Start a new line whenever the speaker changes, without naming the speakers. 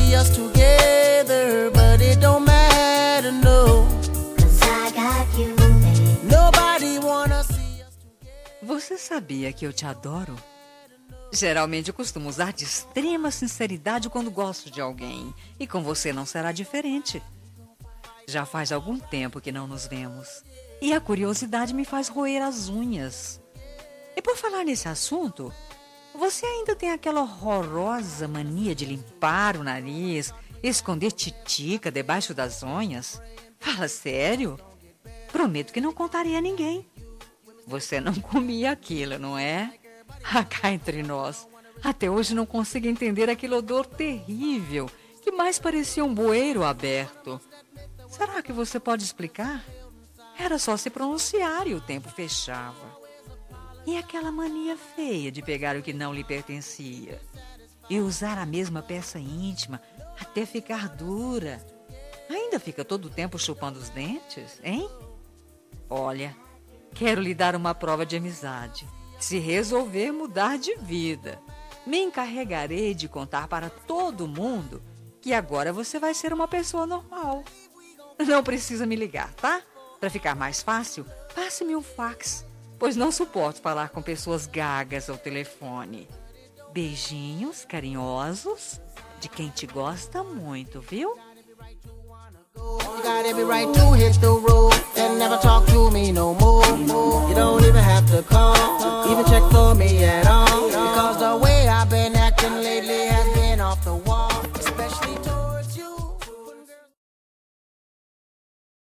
see us together, but it don't matter, no. 'Cause I got you, baby. Nobody wanna see us together.
Você sabia que eu te adoro? Geralmente eu costumo usar de extrema sinceridade quando gosto de alguém. E com você não será diferente. Já faz algum tempo que não nos vemos. E a curiosidade me faz roer as unhas. E por falar nesse assunto, você ainda tem aquela horrorosa mania de limpar o nariz, esconder titica debaixo das unhas? Fala sério? Prometo que não contarei a ninguém. Você não comia aquilo, não é? Cá entre nós, até hoje não consigo entender aquele odor terrível que mais parecia um bueiro aberto. Será que você pode explicar? Era só se pronunciar e o tempo fechava. E aquela mania feia de pegar o que não lhe pertencia e usar a mesma peça íntima até ficar dura. Ainda fica todo o tempo chupando os dentes, hein? Olha, quero lhe dar uma prova de amizade. Se resolver mudar de vida, me encarregarei de contar para todo mundo que agora você vai ser uma pessoa normal. Não precisa me ligar, tá? Para ficar mais fácil, passe-me um fax, pois não suporto falar com pessoas gagas ao telefone. Beijinhos carinhosos de quem te gosta muito, viu?
You got every right to hit the road and never talk to me no more. You don't even have to call, even check for me at all, because the way I've been acting lately has been off the wall.